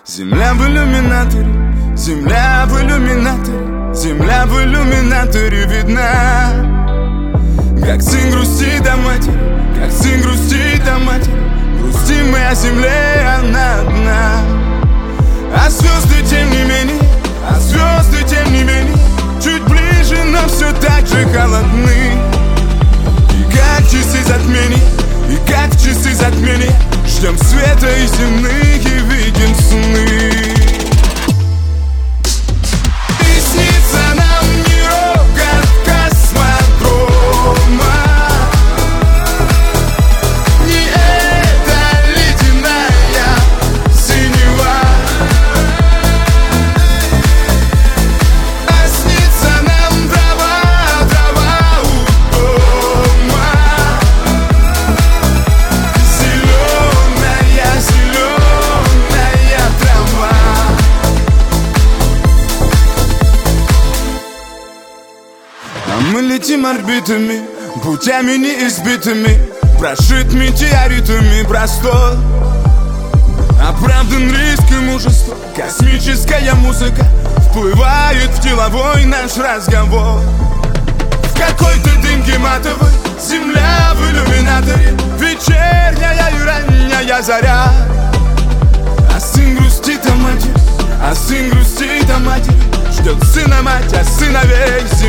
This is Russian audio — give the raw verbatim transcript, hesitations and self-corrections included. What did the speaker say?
Земля в иллюминаторе, земля в иллюминаторе, земля в иллюминаторе видна. Как сын грустит о матери, как сын грустит о матери, грустим мы о земле, она одна. А звезды тем не менее, а звезды тем не менее, чуть ближе, но все так же холодны. И как часы затмения, и как в часы затмения, ждем света и земных и видим сны. И снится нам мирок от космодрома. Не эта ледяная синева, а снится нам трава, трава у дома. Зеленая, зеленая трава. А мы летим орбитами, путями неизбитыми, прошит метеоритами простор. Оправдан риск и мужество, космическая музыка вплывает в деловой наш разговор. В какой-то дымке матовой, земля в иллюминаторе, вечерняя и ранняя заря. А сын грустит о матери, а сын грустит о матери, ждет сына мать, а сыновей